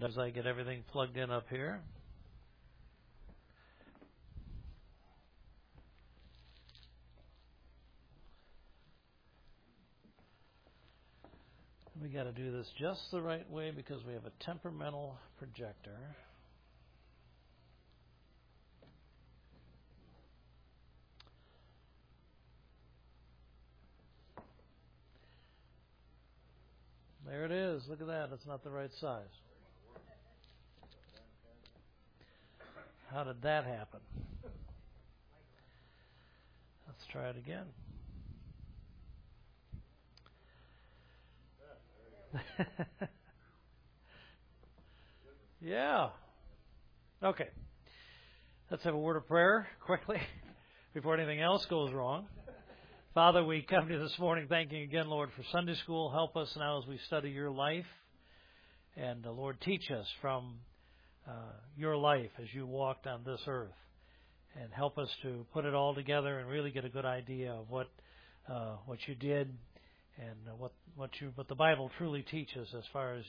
as I get everything plugged in up here. We got to do this just the right way because we have a temperamental projector. There it is. Look at that. It's not the right size. How did that happen? Let's try it again. Yeah. Okay. Let's have a word of prayer quickly before anything else goes wrong. Father, we come to you this morning thanking again, Lord, for Sunday school. Help us now as we study your life. And, Lord, teach us from your life as you walked on this earth. And help us to put it all together and really get a good idea of what you did and what the Bible truly teaches as far as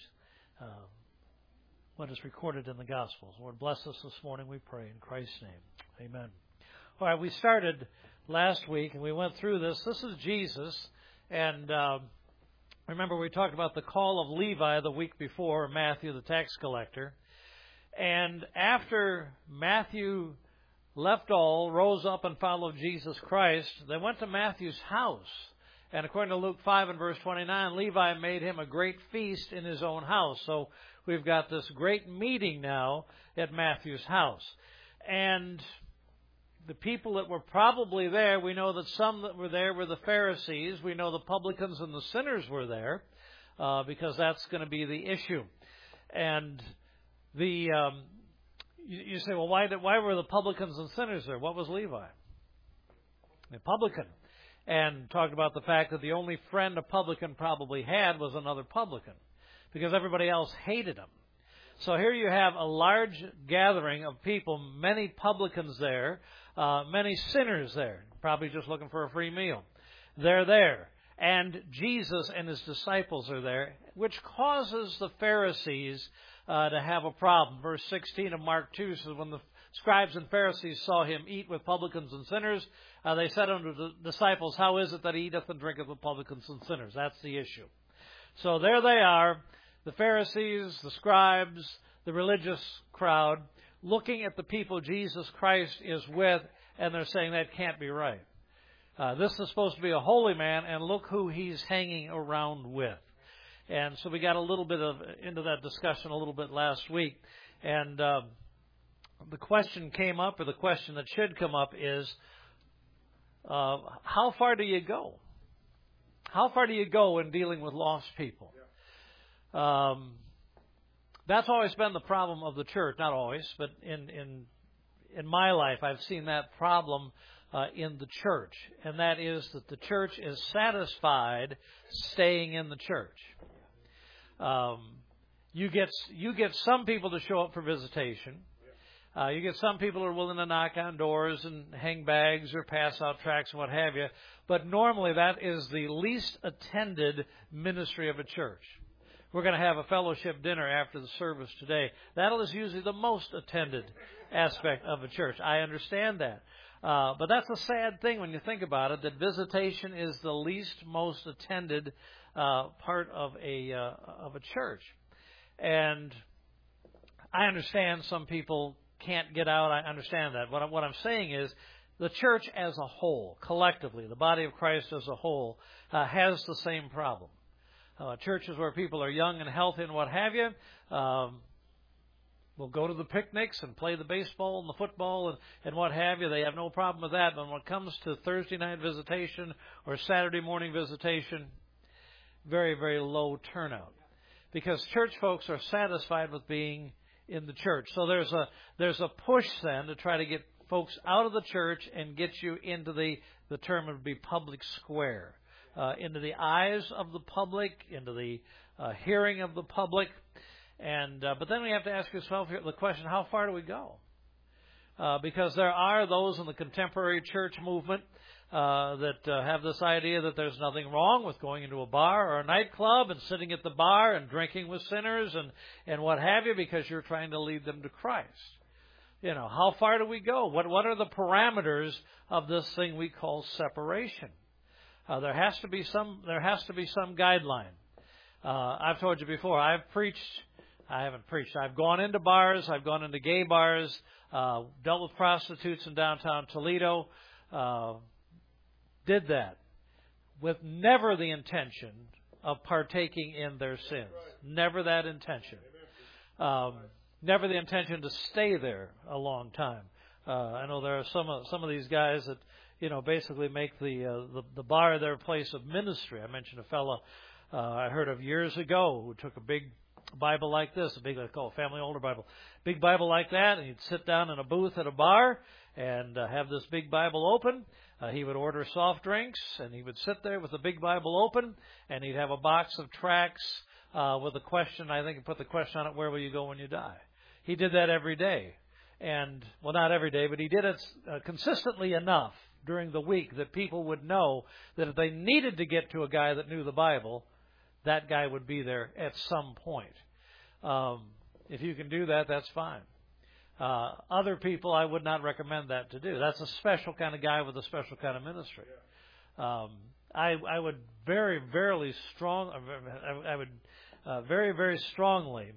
what is recorded in the Gospels. Lord, bless us this morning, we pray, in Christ's name. Amen. All right, we started last week, and we went through this. This is Jesus, and remember we talked about the call of Levi the week before, Matthew, the tax collector. And after Matthew left all, rose up and followed Jesus Christ, they went to Matthew's house. And according to Luke 5 and verse 29, Levi made him a great feast in his own house. So we've got this great meeting now at Matthew's house. And the people that were probably there, we know that some that were there were the Pharisees. We know the publicans and the sinners were there because that's going to be the issue. And you say, well, why were the publicans and sinners there? What was Levi? A publican. And talked about the fact that the only friend a publican probably had was another publican because everybody else hated him. So here you have a large gathering of people, many publicans there, many sinners there, probably just looking for a free meal. They're there. And Jesus and his disciples are there, which causes the Pharisees to have a problem. Verse 16 of Mark 2 says, when the scribes and Pharisees saw him eat with publicans and sinners, they said unto the disciples, how is it that he eateth and drinketh with publicans and sinners? That's the issue. So there they are, the Pharisees, the scribes, the religious crowd, looking at the people Jesus Christ is with, and they're saying that can't be right. This is supposed to be a holy man, and look who he's hanging around with. And so we got a little bit into that discussion a little bit last week. And the question came up, or the question that should come up is, how far do you go? How far do you go in dealing with lost people? That's always been the problem of the church. Not always, but in my life, I've seen that problem in the church. And that is that the church is satisfied staying in the church. You get some people to show up for visitation. You get some people who are willing to knock on doors and hang bags or pass out tracts and what have you. But normally that is the least attended ministry of a church. We're going to have a fellowship dinner after the service today. That is usually the most attended aspect of a church. I understand that. But that's a sad thing when you think about it, that visitation is the least most attended part of a church. And I understand some people can't get out. I understand that. What I'm saying is the church as a whole, collectively, the body of Christ as a whole, has the same problem. Churches where people are young and healthy and what have you will go to the picnics and play the baseball and the football and what have you. They have no problem with that. But when it comes to Thursday night visitation or Saturday morning visitation, very, very low turnout. Because church folks are satisfied with being in the church. So there's a push then to try to get folks out of the church and get you into the term would be public square, into the eyes of the public, into the hearing of the public. And but then we have to ask yourself the question: how far do we go? Because there are those in the contemporary church movement that have this idea that there's nothing wrong with going into a bar or a nightclub and sitting at the bar and drinking with sinners and what have you, because you're trying to lead them to Christ. How far do we go? What are the parameters of this thing we call separation? There has to be some guideline. I've told you before, I've gone into bars, I've gone into gay bars, dealt with prostitutes in downtown Toledo, did that with never the intention of partaking in their sins. Never that intention. Never the intention to stay there a long time. I know there are some of these guys that basically make the bar their place of ministry. I mentioned a fellow I heard of years ago who took a big Bible like this, they call it Family Older Bible, big Bible like that, and he'd sit down in a booth at a bar and have this big Bible open. He would order soft drinks, and he would sit there with the big Bible open, and he'd have a box of tracts with a question. I think he put the question on it, where will you go when you die? He did that every day. And, well, not every day, but he did it consistently enough during the week that people would know that if they needed to get to a guy that knew the Bible, that guy would be there at some point. If you can do that, that's fine. Other people, I would not recommend that to do. That's a special kind of guy with a special kind of ministry. I would very, very strongly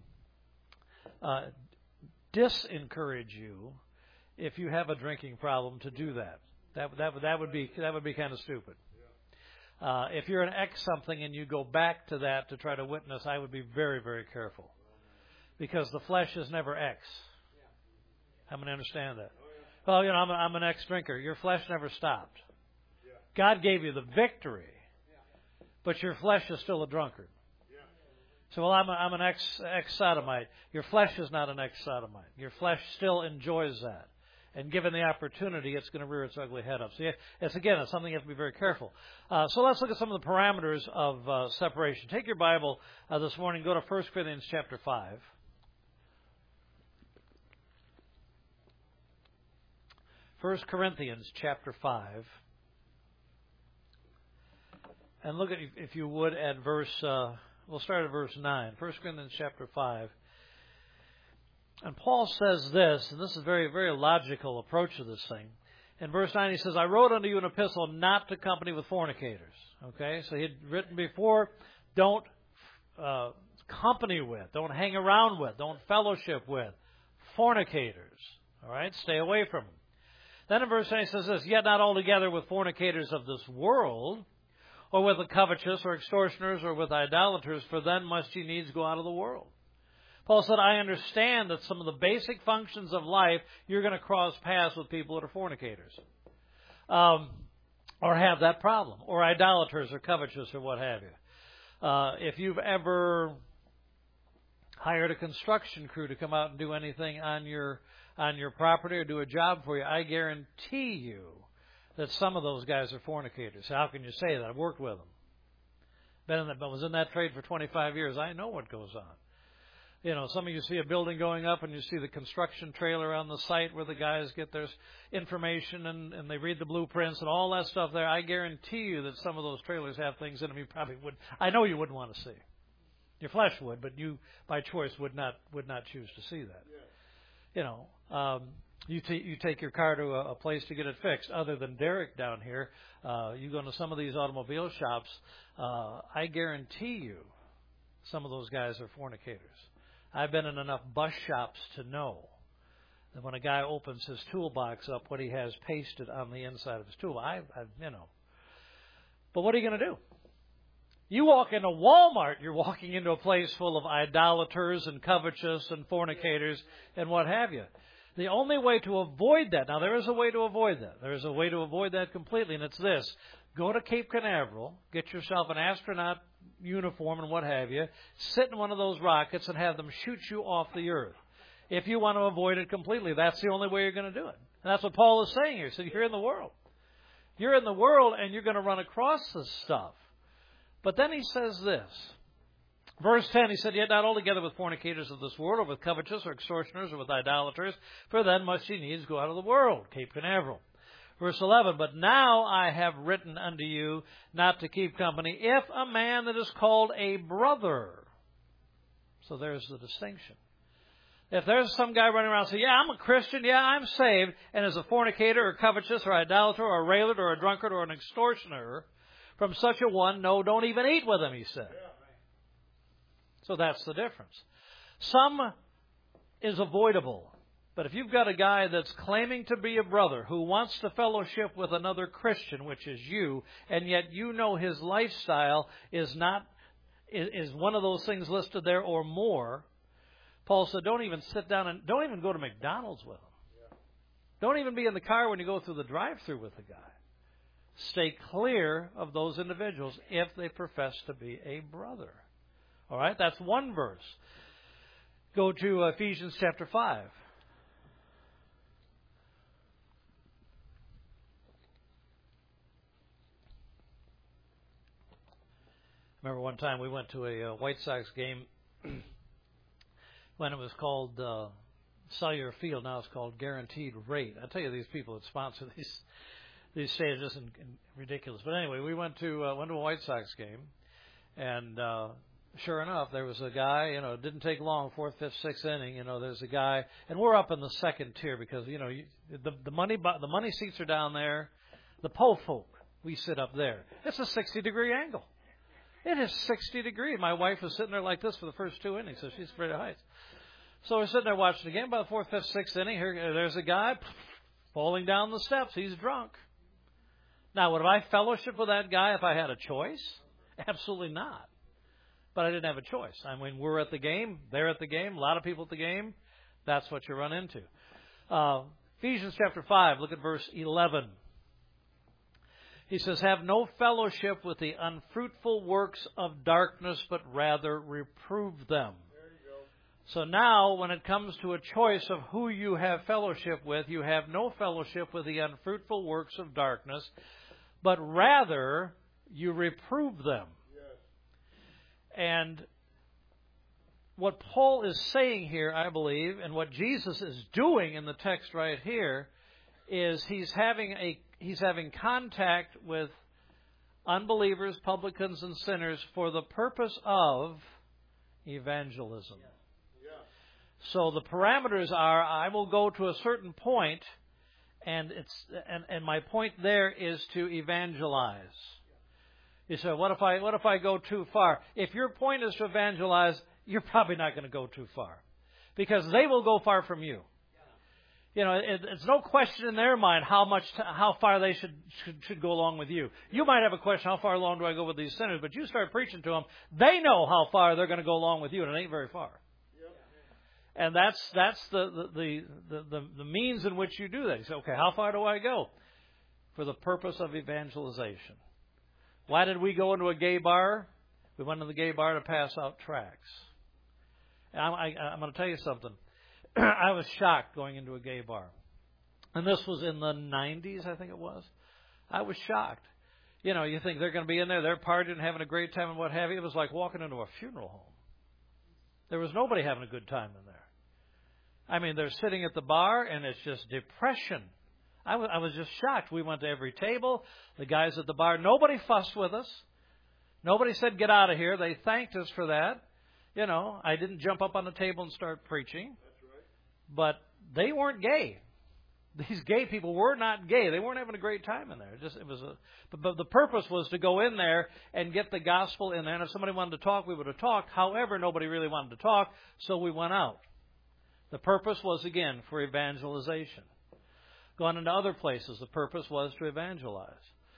disencourage you if you have a drinking problem to do that. That would be kind of stupid. If you're an ex something and you go back to that to try to witness, I would be very, very careful, because the flesh is never ex. How many understand that? Well, I'm an ex-drinker. Your flesh never stopped. God gave you the victory, but your flesh is still a drunkard. So, well, I'm an ex-sodomite. Your flesh is not an ex-sodomite. Your flesh still enjoys that. And given the opportunity, it's going to rear its ugly head up. So, it's something you have to be very careful. So let's look at some of the parameters of separation. Take your Bible this morning. Go to 1 Corinthians chapter 5. 1 Corinthians chapter 5. And look at, if you would, at verse, we'll start at verse 9. 1 Corinthians chapter 5. And Paul says this, and this is a very, very logical approach to this thing. In verse 9 he says, I wrote unto you an epistle not to company with fornicators. Okay, so he had written before, don't company with, don't hang around with, don't fellowship with fornicators. All right, stay away from them. Then in verse 9 he says this, yet not altogether with fornicators of this world, or with the covetous, or extortioners, or with idolaters, for then must ye needs go out of the world. Paul said, I understand that some of the basic functions of life, you're going to cross paths with people that are fornicators, or have that problem, or idolaters, or covetous, or what have you. If you've ever hired a construction crew to come out and do anything on your property or do a job for you, I guarantee you that some of those guys are fornicators. How can you say that? I've worked with them. Was in that trade for 25 years. I know what goes on. Some of you see a building going up and you see the construction trailer on the site where the guys get their information and they read the blueprints and all that stuff there. I guarantee you that some of those trailers have things in them you probably would. I know you wouldn't want to see. Your flesh would, but you, by choice, would not choose to see that. Yeah. You take your car to a place to get it fixed. Other than Derek down here, you go into some of these automobile shops. I guarantee you, some of those guys are fornicators. I've been in enough bus shops to know that when a guy opens his toolbox up, what he has pasted on the inside of his tool. But what are you going to do? You walk into Walmart, you're walking into a place full of idolaters and covetous and fornicators and what have you. The only way to avoid that, now there is a way to avoid that. There is a way to avoid that completely, and it's this. Go to Cape Canaveral, get yourself an astronaut uniform and what have you, sit in one of those rockets and have them shoot you off the earth. If you want to avoid it completely, that's the only way you're going to do it. And that's what Paul is saying here. He said, you're in the world. You're in the world and you're going to run across this stuff. But then he says this. Verse 10, he said, yet not altogether with fornicators of this world, or with covetous, or extortioners, or with idolaters, for then must ye needs go out of the world. Cape Canaveral. Verse 11, but now I have written unto you not to keep company if a man that is called a brother. So there's the distinction. If there's some guy running around and saying, yeah, I'm a Christian, yeah, I'm saved, and is a fornicator or covetous or idolater or a railer or a drunkard or an extortioner, from such a one, no, don't even eat with him, he said. So that's the difference. Some is avoidable. But if you've got a guy that's claiming to be a brother who wants to fellowship with another Christian, which is you, and yet you know his lifestyle is one of those things listed there or more, Paul said, don't even sit down and don't even go to McDonald's with him. Don't even be in the car when you go through the drive-thru with the guy. Stay clear of those individuals if they profess to be a brother. All right, that's one verse. Go to Ephesians chapter 5. Remember one time we went to a White Sox game when it was called Cellular Field. Now it's called Guaranteed Rate. I tell you, these people that sponsor these stadiums just ridiculous. But anyway, we went to a White Sox game, and sure enough, there was a guy. It didn't take long, 4th, 5th, 6th inning. There's a guy, and we're up in the second tier because the money seats are down there. The po folk, we sit up there. It's a 60-degree angle. It is 60 degrees. My wife was sitting there like this for the first 2 innings, so she's afraid of heights. So we're sitting there watching the game. By the 4th, 5th, 6th inning, there's a guy falling down the steps. He's drunk. Now, would I fellowship with that guy if I had a choice? Absolutely not. But I didn't have a choice. I mean, we're at the game. They're at the game. A lot of people at the game. That's what you run into. Ephesians chapter 5, look at verse 11. He says, have no fellowship with the unfruitful works of darkness, but rather reprove them. There you go. So now, when it comes to a choice of who you have fellowship with, you have no fellowship with the unfruitful works of darkness, but rather you reprove them. Yes. And what Paul is saying here, I believe, and what Jesus is doing in the text right here, is he's having contact with unbelievers, publicans, and sinners for the purpose of evangelism. Yeah. So the parameters are: I will go to a certain point, and my point there is to evangelize. You say, what if I go too far? If your point is to evangelize, you're probably not going to go too far, because they will go far from you. It's no question in their mind how far they should go along with you. You might have a question, how far along do I go with these sinners? But you start preaching to them, they know how far they're going to go along with you, and it ain't very far. Yep. And that's the means in which you do that. You say, okay, how far do I go? For the purpose of evangelization. Why did we go into a gay bar? We went to the gay bar to pass out tracts. And I'm going to tell you something. I was shocked going into a gay bar. And this was in the 90s, I think it was. I was shocked. You think they're going to be in there, they're partying, having a great time and what have you. It was like walking into a funeral home. There was nobody having a good time in there. I mean, they're sitting at the bar, and it's just depression. I was just shocked. We went to every table. The guys at the bar, nobody fussed with us. Nobody said, get out of here. They thanked us for that. I didn't jump up on the table and start preaching. But they weren't gay. These gay people were not gay. They weren't having a great time in there. But the purpose was to go in there and get the gospel in there. And if somebody wanted to talk, we would have talked. However, nobody really wanted to talk, so we went out. The purpose was, again, for evangelization. Going into other places, the purpose was to evangelize.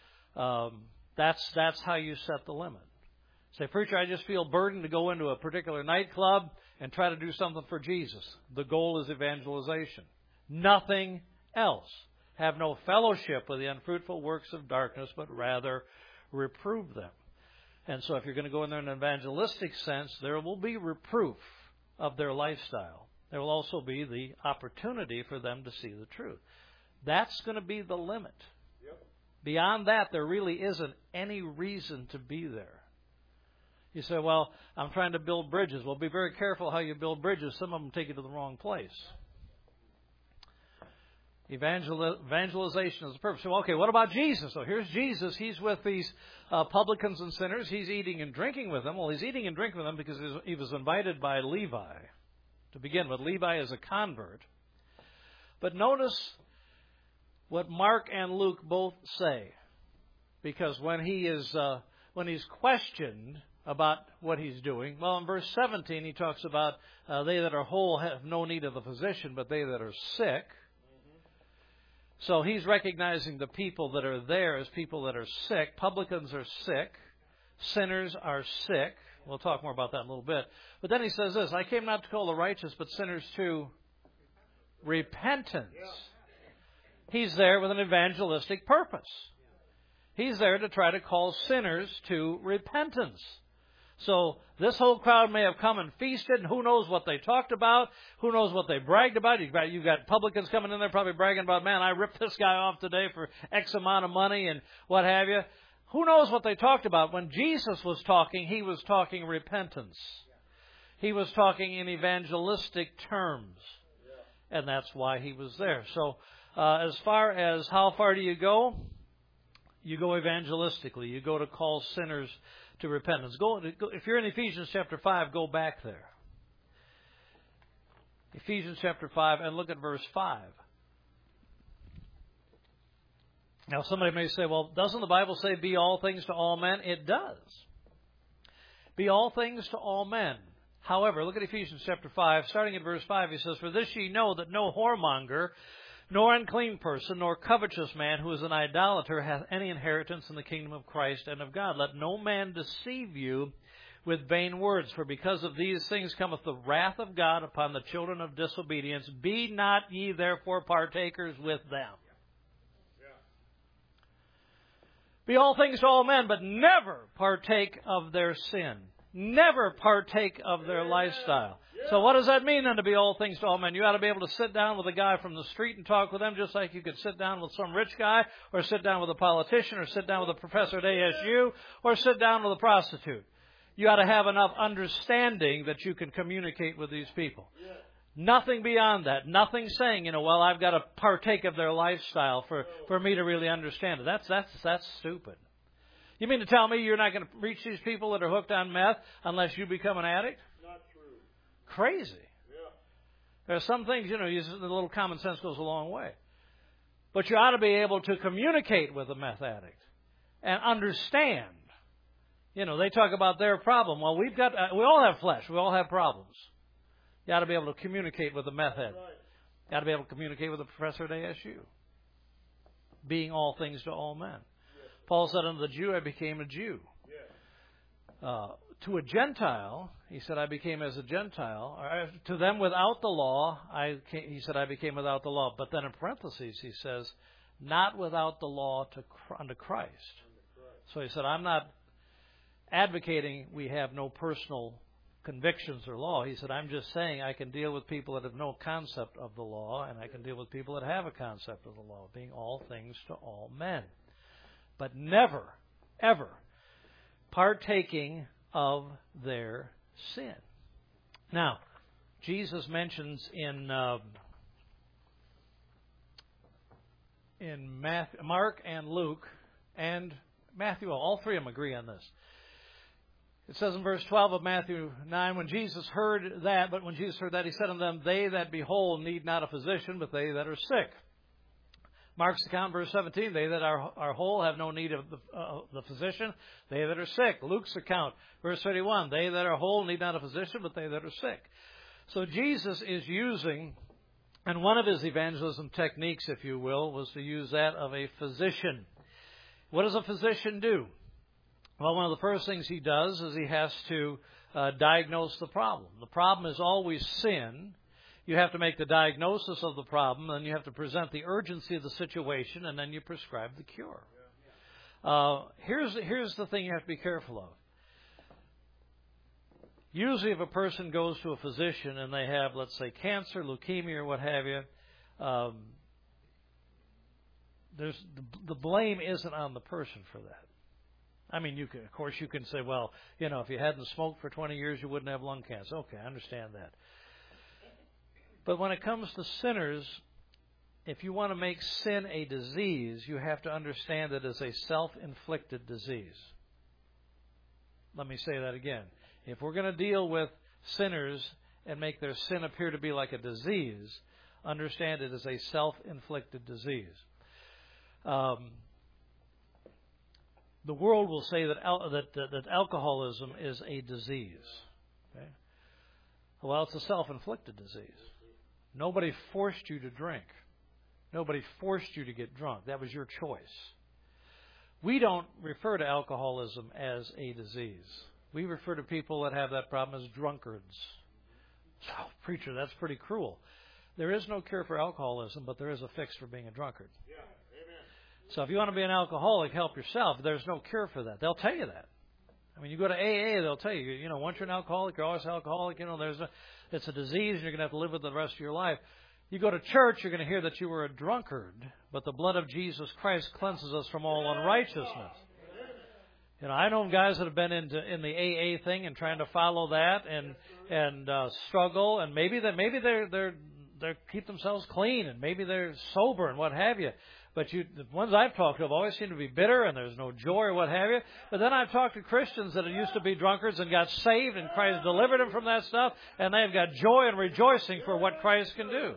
That's how you set the limit. Say, preacher, I just feel burdened to go into a particular nightclub and try to do something for Jesus. The goal is evangelization. Nothing else. Have no fellowship with the unfruitful works of darkness, but rather reprove them. And so if you're going to go in there in an evangelistic sense, there will be reproof of their lifestyle. There will also be the opportunity for them to see the truth. That's going to be the limit. Yep. Beyond that, there really isn't any reason to be there. You say, well, I'm trying to build bridges. Well, be very careful how you build bridges. Some of them take you to the wrong place. Evangelization is the purpose. So, okay, what about Jesus? So here's Jesus. He's with these publicans and sinners. He's eating and drinking with them. Well, he's eating and drinking with them because he was invited by Levi. To begin with, Levi is a convert. But notice what Mark and Luke both say. Because when he's questioned about what he's doing, well, in verse 17 he talks about they that are whole have no need of the physician, but they that are sick. So he's recognizing the people that are there as people that are sick. Publicans are sick. Sinners are sick. We'll talk more about that in a little bit. But then he says this, I came not to call the righteous, but sinners to repentance. He's there with an evangelistic purpose. He's there to try to call sinners to repentance. So this whole crowd may have come and feasted, and who knows what they talked about, who knows what they bragged about. You've got publicans coming in there probably bragging about, man, I ripped this guy off today for X amount of money and what have you. Who knows what they talked about? When Jesus was talking, he was talking repentance. He was talking in evangelistic terms. And that's why he was there. So as far as how far do you go? You go evangelistically. You go to call sinners to repentance. If you're in Ephesians chapter 5, go back there. Ephesians chapter 5, and look at verse 5. Now, somebody may say, well, doesn't the Bible say, be all things to all men? It does. Be all things to all men. However, look at Ephesians chapter 5, starting at verse 5, he says, for this ye know that no whoremonger, nor unclean person, nor covetous man who is an idolater hath any inheritance in the kingdom of Christ and of God. Let no man deceive you with vain words, for because of these things cometh the wrath of God upon the children of disobedience. Be not ye therefore partakers with them. Be all things to all men, but never partake of their sin. Never partake of their lifestyle. So what does that mean then to be all things to all men? You ought to be able to sit down with a guy from the street and talk with him just like you could sit down with some rich guy, or sit down with a politician, or sit down with a professor at ASU, or sit down with a prostitute. You ought to have enough understanding that you can communicate with these people. Nothing beyond that. Nothing saying, well, I've got to partake of their lifestyle for me to really understand it. That's stupid. You mean to tell me you're not going to reach these people that are hooked on meth unless you become an addict? Not true. Crazy. Yeah. There are some things, a little common sense goes a long way. But you ought to be able to communicate with a meth addict and understand. They talk about their problem. Well, we all have flesh. We all have problems. You ought to be able to communicate with a meth head. Right. You ought to be able to communicate with a professor at ASU. Being all things to all men. Yes. Paul said, unto the Jew I became a Jew. Yes. To a Gentile, he said, I became as a Gentile. To them without the law, he said, I became without the law. But then in parentheses, he says, not without the law unto Christ. So he said, I'm not advocating we have no personal convictions or law. He said, I'm just saying I can deal with people that have no concept of the law, and I can deal with people that have a concept of the law, being all things to all men. But never, ever partaking of their sin. Now, Jesus mentions in Mark and Luke and Matthew, all three of them agree on this. It says in verse 12 of Matthew 9, when Jesus heard that, he said unto them, they that be whole need not a physician, but they that are sick. Mark's account, verse 17, they that are whole have no need of the physician, they that are sick. Luke's account, verse 31, they that are whole need not a physician, but they that are sick. So Jesus is using, and one of his evangelism techniques, if you will, was to use that of a physician. What does a physician do? Well, one of the first things he does is he has to diagnose the problem. The problem is always sin. You have to make the diagnosis of the problem, and you have to present the urgency of the situation, and then you prescribe the cure. Here's the thing you have to be careful of. Usually if a person goes to a physician and they have, let's say, cancer, leukemia, or what have you, the blame isn't on the person for that. I mean, you can say, well, if you hadn't smoked for 20 years, you wouldn't have lung cancer. Okay, I understand that. But when it comes to sinners, if you want to make sin a disease, you have to understand it as a self-inflicted disease. Let me say that again. If we're going to deal with sinners and make their sin appear to be like a disease, understand it as a self-inflicted disease. The world will say that alcoholism is a disease. Okay? Well, it's a self-inflicted disease. Nobody forced you to drink. Nobody forced you to get drunk. That was your choice. We don't refer to alcoholism as a disease. We refer to people that have that problem as drunkards. So, preacher, that's pretty cruel. There is no cure for alcoholism, but there is a fix for being a drunkard. Yeah. Amen. So if you want to be an alcoholic, help yourself. There's no cure for that. They'll tell you that. I mean, you go to AA, they'll tell you, once you're an alcoholic, you're always an alcoholic. It's a disease, and you're going to have to live with it the rest of your life. You go to church, you're going to hear that you were a drunkard, but the blood of Jesus Christ cleanses us from all unrighteousness. I know guys that have been in the AA thing and trying to follow that and struggle, and maybe they're keep themselves clean, and maybe they're sober and what have you. But the ones I've talked to have always seemed to be bitter, and there's no joy or what have you. But then I've talked to Christians that used to be drunkards and got saved, and Christ delivered them from that stuff, and they've got joy and rejoicing for what Christ can do.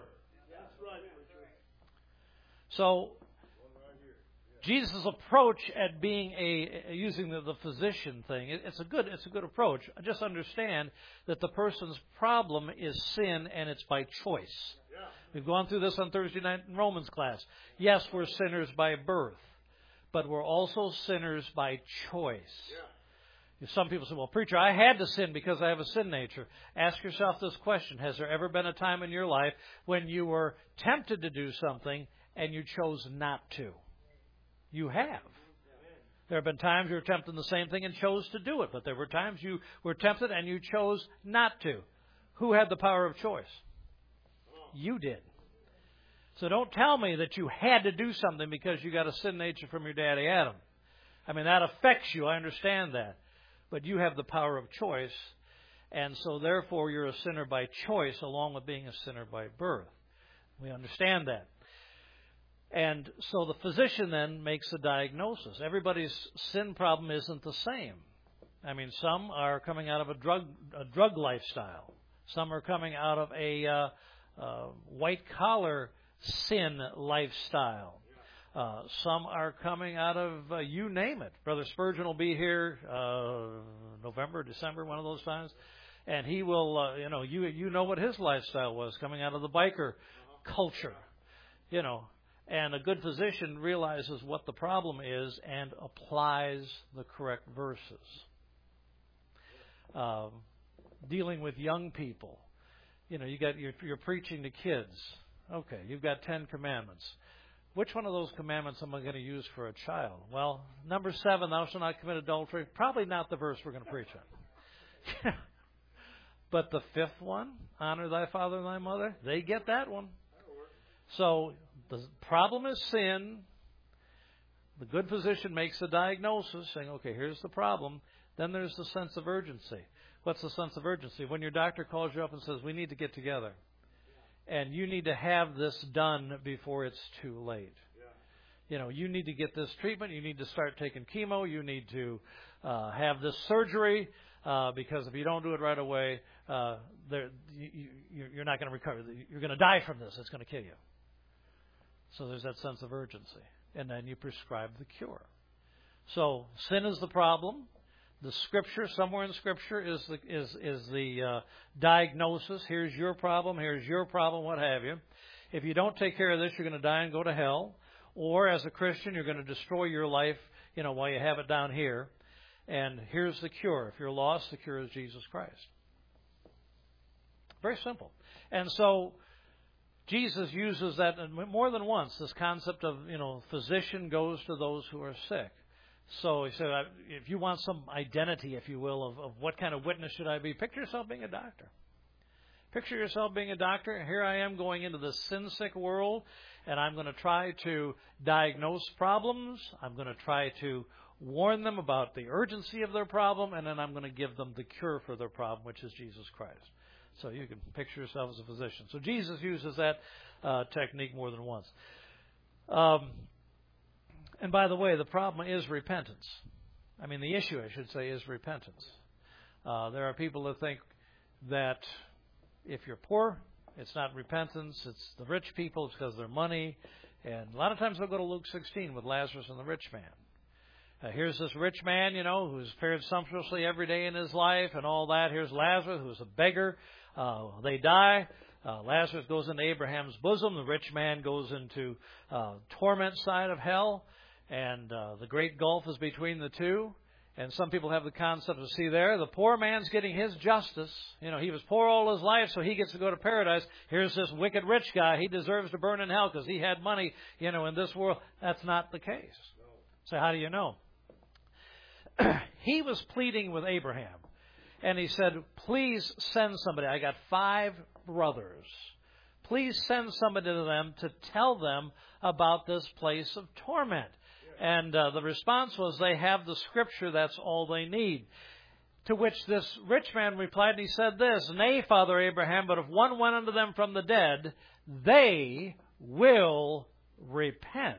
So, Jesus' approach at being using the physician thing, it's a good approach. Just understand that the person's problem is sin, and it's by choice. We've gone through this on Thursday night in Romans class. Yes, we're sinners by birth, but we're also sinners by choice. Some people say, well, preacher, I had to sin because I have a sin nature. Ask yourself this question. Has there ever been a time in your life when you were tempted to do something and you chose not to? You have. There have been times you were tempted in the same thing and chose to do it, but there were times you were tempted and you chose not to. Who had the power of choice? You did. So don't tell me that you had to do something because you got a sin nature from your daddy Adam. I mean, that affects you. I understand that. But you have the power of choice, and so therefore you're a sinner by choice along with being a sinner by birth. We understand that. And so the physician then makes a diagnosis. Everybody's sin problem isn't the same. I mean, some are coming out of a drug lifestyle. Some are coming out of a white-collar sin lifestyle. Some are coming out of, you name it. Brother Spurgeon will be here November, December, one of those times. And he will, you know what his lifestyle was, coming out of the biker culture. And a good physician realizes what the problem is and applies the correct verses. Dealing with young people. You're preaching to kids. Okay, you've got 10 commandments. Which one of those commandments am I going to use for a child? Well, number 7, thou shalt not commit adultery. Probably not the verse we're going to preach on. But the 5th one, honor thy father and thy mother, they get that one. So the problem is sin. The good physician makes a diagnosis saying, okay, here's the problem. Then there's the sense of urgency. What's the sense of urgency? When your doctor calls you up and says, we need to get together. And you need to have this done before it's too late. You need to get this treatment. You need to start taking chemo. You need to have this surgery because if you don't do it right away, you're not going to recover. You're going to die from this. It's going to kill you. So there's that sense of urgency. And then you prescribe the cure. So sin is the problem. The Scripture, somewhere in Scripture, is the diagnosis. Here's your problem. Here's your problem. What have you? If you don't take care of this, you're going to die and go to hell. Or as a Christian, you're going to destroy your life, while you have it down here. And here's the cure. If you're lost, the cure is Jesus Christ. Very simple. And so Jesus uses that more than once. This concept of physician goes to those who are sick. So he said, if you want some identity, if you will, of what kind of witness should I be, picture yourself being a doctor. Picture yourself being a doctor. Here I am going into the sin-sick world, and I'm going to try to diagnose problems. I'm going to try to warn them about the urgency of their problem, and then I'm going to give them the cure for their problem, which is Jesus Christ. So you can picture yourself as a physician. So Jesus uses that technique more than once. And by the way, the problem is repentance. I mean, the issue, I should say, is repentance. There are people that think that if you're poor, it's not repentance, it's the rich people, it's because of their money. And a lot of times they'll go to Luke 16 with Lazarus and the rich man. Here's this rich man, who's fared sumptuously every day in his life and all that. Here's Lazarus, who's a beggar. They die. Lazarus goes into Abraham's bosom. The rich man goes into torment side of hell. And the great gulf is between the two. And some people have the concept of, see there, the poor man's getting his justice. He was poor all his life, so he gets to go to paradise. Here's this wicked rich guy. He deserves to burn in hell because he had money, in this world. That's not the case. So how do you know? He was pleading with Abraham. And he said, please send somebody. I got 5 brothers. Please send somebody to them to tell them about this place of torment. And the response was, they have the Scripture, that's all they need. To which this rich man replied, and he said this, nay, Father Abraham, but if one went unto them from the dead, they will repent.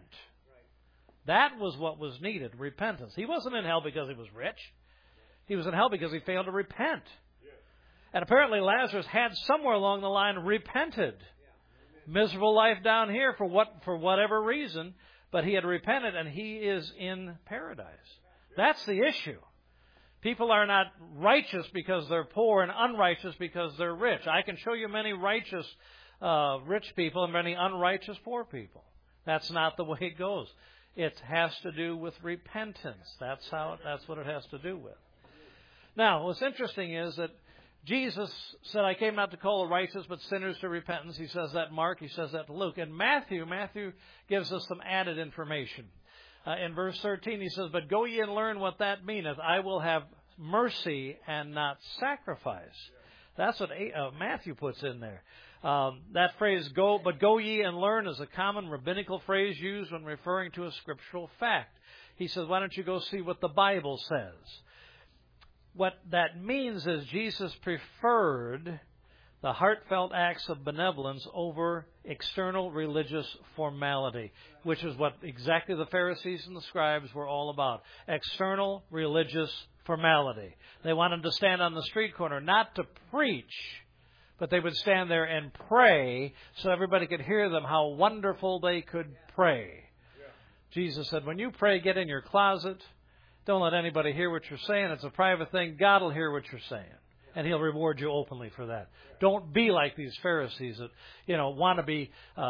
That was what was needed, repentance. He wasn't in hell because he was rich. He was in hell because he failed to repent. And apparently Lazarus had somewhere along the line repented. Miserable life down here for whatever reason. But he had repented, and he is in paradise. That's the issue. People are not righteous because they're poor and unrighteous because they're rich. I can show you many righteous rich people and many unrighteous poor people. That's not the way it goes. It has to do with repentance. That's what it has to do with. Now, what's interesting is that Jesus said, I came not to call the righteous, but sinners to repentance. He says that in Mark. He says that to Luke. And Matthew gives us some added information. In verse 13, he says, but go ye and learn what that meaneth. I will have mercy and not sacrifice. That's what Matthew puts in there. That phrase, go ye and learn, is a common rabbinical phrase used when referring to a scriptural fact. He says, why don't you go see what the Bible says? What that means is Jesus preferred the heartfelt acts of benevolence over external religious formality, which is what exactly the Pharisees and the scribes were all about. External religious formality. They wanted to stand on the street corner, not to preach, but they would stand there and pray so everybody could hear them, how wonderful they could pray. Jesus said, when you pray, get in your closet. Don't let anybody hear what you're saying. It's a private thing. God will hear what you're saying. And He'll reward you openly for that. Don't be like these Pharisees that, want to be,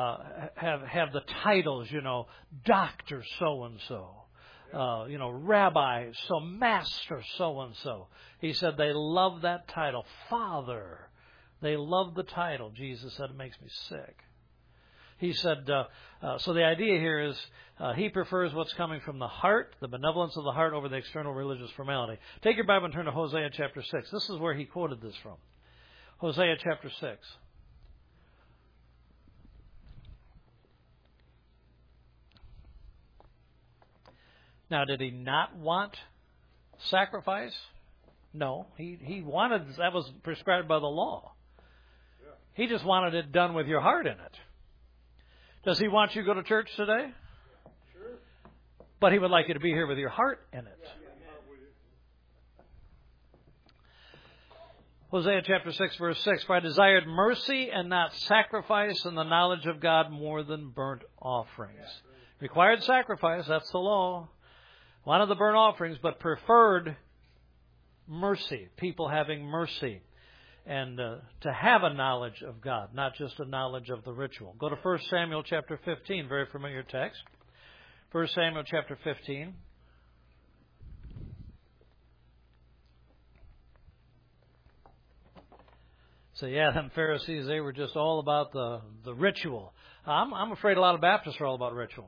have the titles, Dr. so-and-so, Rabbi, Master so-and-so. He said they love that title. Father. They love the title. Jesus said, it makes me sick. He said, so the idea here is he prefers what's coming from the heart, the benevolence of the heart, over the external religious formality. Take your Bible and turn to Hosea chapter 6. This is where he quoted this from. Hosea chapter 6. Now, did he not want sacrifice? No. He wanted, that was prescribed by the law. He just wanted it done with your heart in it. Does he want you to go to church today? Sure. But he would like you to be here with your heart in it. Hosea chapter 6, verse 6. For I desired mercy and not sacrifice, and the knowledge of God more than burnt offerings. Required sacrifice, that's the law. Wanted the burnt offerings, but preferred mercy. People having mercy. And to have a knowledge of God, not just a knowledge of the ritual. Go to 1 Samuel chapter 15, very familiar text. 1 Samuel chapter 15. So them Pharisees, they were just all about the ritual. I'm afraid a lot of Baptists are all about ritual.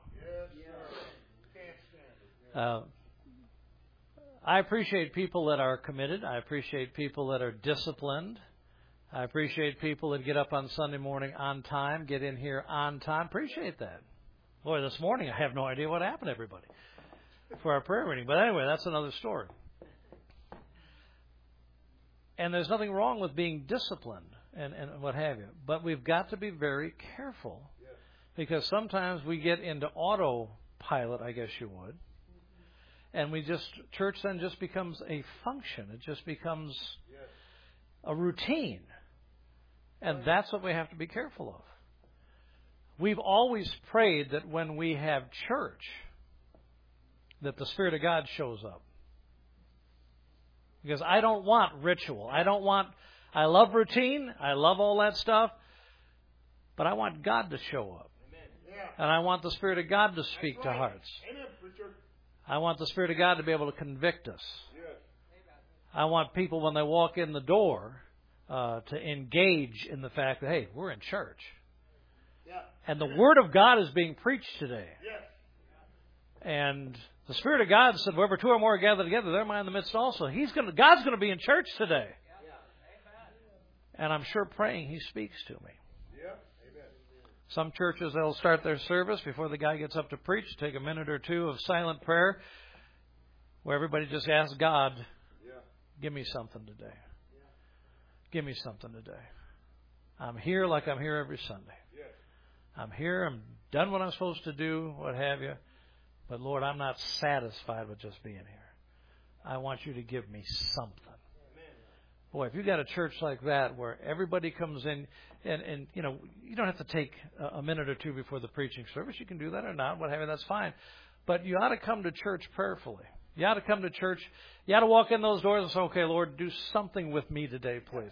I appreciate people that are committed. I appreciate people that are disciplined. I appreciate people that get up on Sunday morning on time, get in here on time. Appreciate that. Boy, this morning I have no idea what happened to everybody for our prayer meeting. But anyway, that's another story. And there's nothing wrong with being disciplined and what have you. But we've got to be very careful, because sometimes we get into autopilot, I guess you would, and church then just becomes a function. It just becomes a routine. And that's what we have to be careful of. We've always prayed that when we have church, that the Spirit of God shows up. Because I don't want ritual. I love routine. I love all that stuff. But I want God to show up. And I want the Spirit of God to speak to hearts. I want the Spirit of God to be able to convict us. I want people, when they walk in the door, to engage in the fact that, hey, we're in church. And the Word of God is being preached today. And the Spirit of God said, wherever two or more are gathered together, there am I in the midst also. God's going to be in church today. And I'm sure praying He speaks to me. Some churches, they'll start their service before the guy gets up to preach, take a minute or two of silent prayer where everybody just asks God, give me something today. Give me something today. I'm here like I'm here every Sunday. I'm here, I'm done what I'm supposed to do, what have you. But Lord, I'm not satisfied with just being here. I want you to give me something. Boy, if you got a church like that where everybody comes in and you don't have to take a minute or two before the preaching service. You can do that or not, what have you, that's fine. But you ought to come to church prayerfully. You ought to come to church. You ought to walk in those doors and say, okay, Lord, do something with me today, please.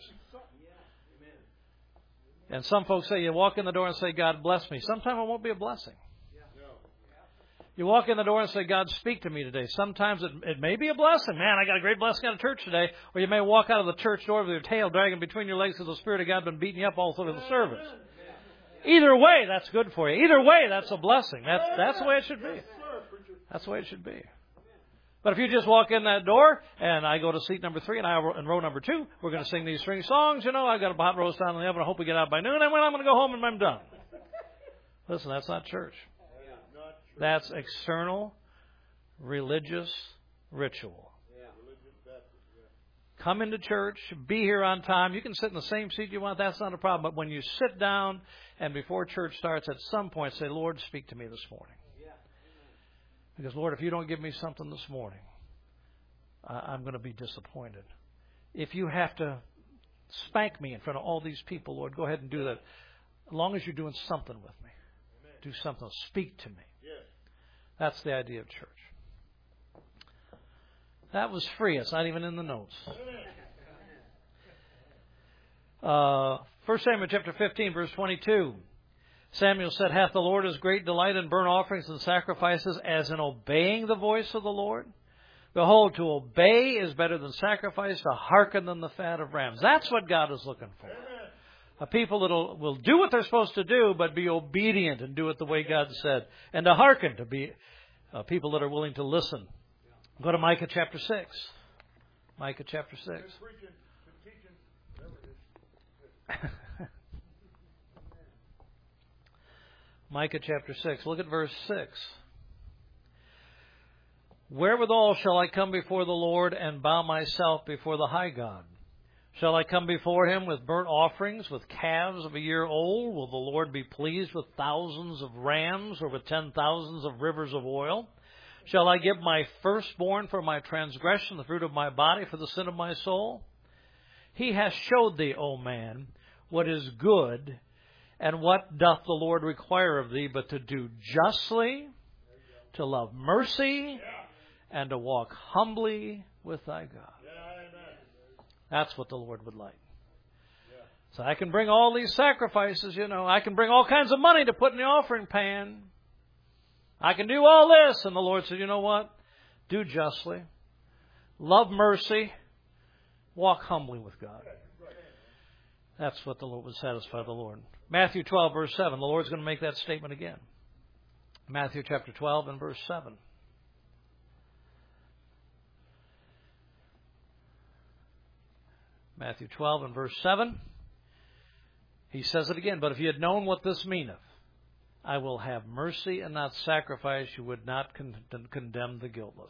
And some folks say you walk in the door and say, God bless me. Sometimes it won't be a blessing. You walk in the door and say, God, speak to me today. Sometimes it may be a blessing. Man, I got a great blessing out of church today. Or you may walk out of the church door with your tail dragging between your legs because the Spirit of God has been beating you up all through the service. Either way, that's good for you. Either way, that's a blessing. That's the way it should be. That's the way it should be. But if you just walk in that door and I go to seat number 3 and I in row number 2, we're going to sing these string songs. I've got a hot roast down in the oven. I hope we get out by noon. And when I'm going to go home and I'm done. Listen, that's not church. That's external, religious ritual. Come into church, be here on time. You can sit in the same seat you want. That's not a problem. But when you sit down and before church starts, at some point say, Lord, speak to me this morning. Because, Lord, if you don't give me something this morning, I'm going to be disappointed. If you have to spank me in front of all these people, Lord, go ahead and do that. As long as you're doing something with me. Do something. Speak to me. That's the idea of church. That was free. It's not even in the notes. 1 Samuel chapter 15, verse 22. Samuel said, hath the Lord his great delight in burnt offerings and sacrifices as in obeying the voice of the Lord? Behold, to obey is better than sacrifice, to hearken than the fat of rams. That's what God is looking for. A people that will do what they're supposed to do, but be obedient and do it the way God said. And to hearken, to be people that are willing to listen. Go to Micah chapter 6. Micah chapter 6. Micah chapter 6. Look at verse 6. Wherewithal shall I come before the Lord and bow myself before the high God? Shall I come before him with burnt offerings, with calves of a year old? Will the Lord be pleased with thousands of rams, or with 10,000s of rivers of oil? Shall I give my firstborn for my transgression, the fruit of my body for the sin of my soul? He hath showed thee, O man, what is good, and what doth the Lord require of thee, but to do justly, to love mercy, and to walk humbly with thy God. That's what the Lord would like. So I can bring all these sacrifices, I can bring all kinds of money to put in the offering pan. I can do all this. And the Lord said, you know what? Do justly. Love mercy. Walk humbly with God. That's what the Lord would satisfy the Lord. Matthew 12, verse 7. The Lord's going to make that statement again. Matthew chapter 12 and verse 7. Matthew 12 and verse 7. He says it again. But if you had known what this meaneth, I will have mercy and not sacrifice, you would not condemn the guiltless.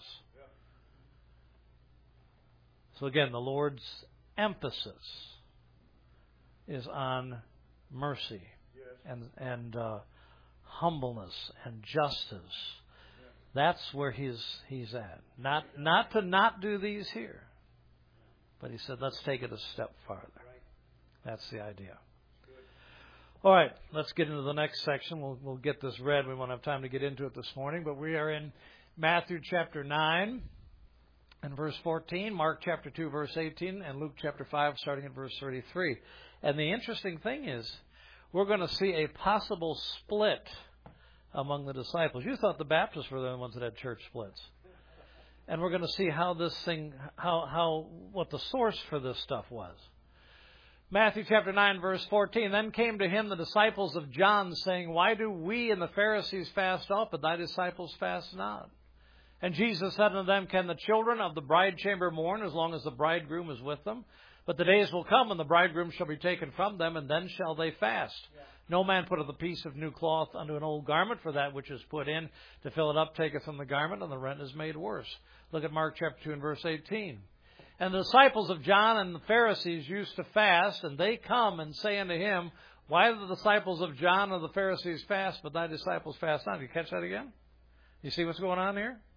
So again, the Lord's emphasis is on mercy and humbleness and justice. That's where he's at. Not to not do these here. But he said, let's take it a step farther. That's the idea. All right, let's get into the next section. We'll get this read. We won't have time to get into it this morning. But we are in Matthew chapter 9 and verse 14, Mark chapter 2, verse 18, and Luke chapter 5, starting at verse 33. And the interesting thing is, we're going to see a possible split among the disciples. You thought the Baptists were the ones that had church splits. And we're going to see how this thing, what the source for this stuff was. Matthew chapter 9, verse 14, Then came to him the disciples of John, saying, Why do we and the Pharisees fast oft, but thy disciples fast not? And Jesus said unto them, Can the children of the bride chamber mourn as long as the bridegroom is with them? But the days will come when the bridegroom shall be taken from them, and then shall they fast. No man putteth a piece of new cloth unto an old garment, for that which is put in to fill it up taketh from the garment, and the rent is made worse. Look at Mark chapter 2 and verse 18. And the disciples of John and the Pharisees used to fast, and they come and say unto him, Why do the disciples of John and the Pharisees fast, but thy disciples fast not? Do you catch that again? You see what's going on here?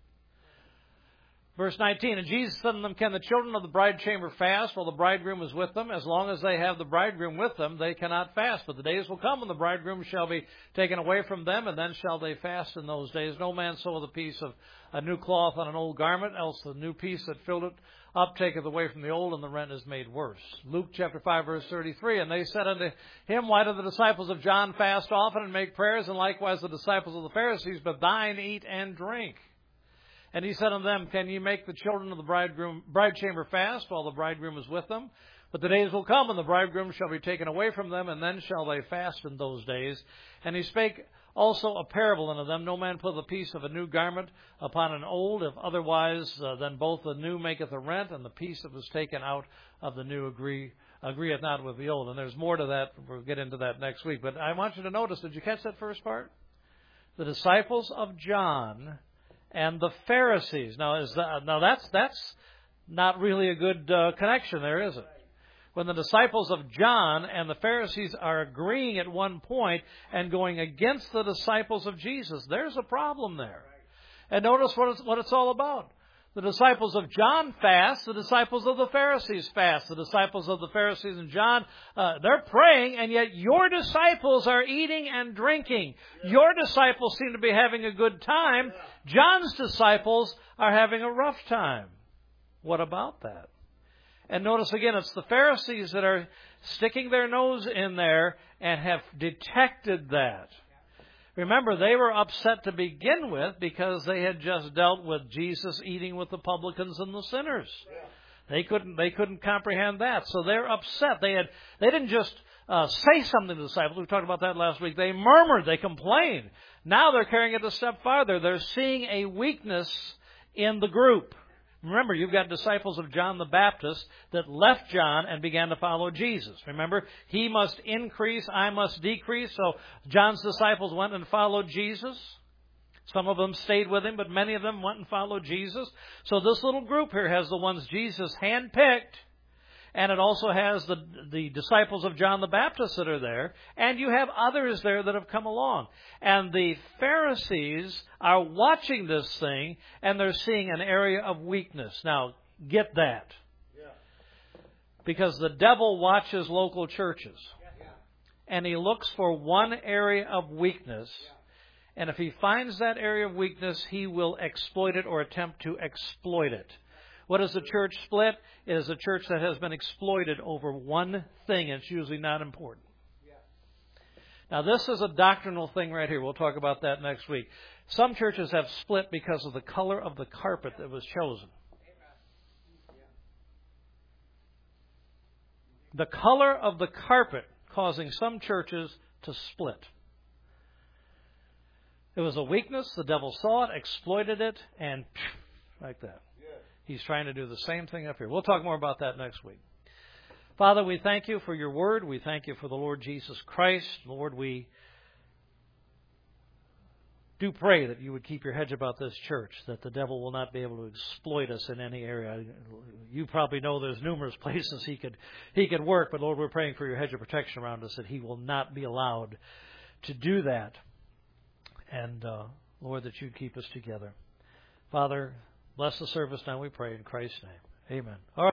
Verse 19, And Jesus said unto them, Can the children of the bride chamber fast while the bridegroom is with them? As long as they have the bridegroom with them, they cannot fast. But the days will come when the bridegroom shall be taken away from them, and then shall they fast in those days. No man seweth a piece of a new cloth on an old garment, else the new piece that filled it up taketh away from the old, and the rent is made worse. Luke chapter 5, verse 33, And they said unto him, Why do the disciples of John fast often and make prayers, and likewise the disciples of the Pharisees, but thine eat and drink? And he said unto them, Can ye make the children of the bride chamber fast while the bridegroom is with them? But the days will come when the bridegroom shall be taken away from them, and then shall they fast in those days. And he spake also a parable unto them. No man putteth a piece of a new garment upon an old, if otherwise then both the new maketh a rent, and the piece that was taken out of the new agreeth not with the old. And there's more to that. We'll get into that next week. But I want you to notice, did you catch that first part? The disciples of John and the Pharisees. Now that's not really a good connection there, is it? When the disciples of John and the Pharisees are agreeing at one point and going against the disciples of Jesus, there's a problem there. And notice what it's all about. The disciples of John fast, the disciples of the Pharisees fast. The disciples of the Pharisees and John, they're praying, and yet your disciples are eating and drinking. Your disciples seem to be having a good time. John's disciples are having a rough time. What about that? And notice again, it's the Pharisees that are sticking their nose in there and have detected that. Remember, they were upset to begin with because they had just dealt with Jesus eating with the publicans and the sinners. They couldn't comprehend that. So they're upset. They didn't just say something to the disciples. We talked about that last week. They murmured. They complained. Now they're carrying it a step farther. They're seeing a weakness in the group. Remember, you've got disciples of John the Baptist that left John and began to follow Jesus. Remember, he must increase, I must decrease. So John's disciples went and followed Jesus. Some of them stayed with him, but many of them went and followed Jesus. So this little group here has the ones Jesus handpicked, and it also has the disciples of John the Baptist that are there, and you have others there that have come along. And the Pharisees are watching this thing, and they're seeing an area of weakness. Now, get that. Because the devil watches local churches, and he looks for one area of weakness, and if he finds that area of weakness, he will exploit it or attempt to exploit it. What is a church split? It is a church that has been exploited over one thing, and it's usually not important. Now, this is a doctrinal thing right here. We'll talk about that next week. Some churches have split because of the color of the carpet that was chosen. The color of the carpet causing some churches to split. It was a weakness. The devil saw it, exploited it, and like that. He's trying to do the same thing up here. We'll talk more about that next week. Father, we thank you for your word. We thank you for the Lord Jesus Christ. Lord, we do pray that you would keep your hedge about this church, that the devil will not be able to exploit us in any area. You probably know there's numerous places he could work, but Lord, we're praying for your hedge of protection around us, that he will not be allowed to do that. And Lord, that you'd keep us together. Father, bless the service now, we pray in Christ's name. Amen. All right.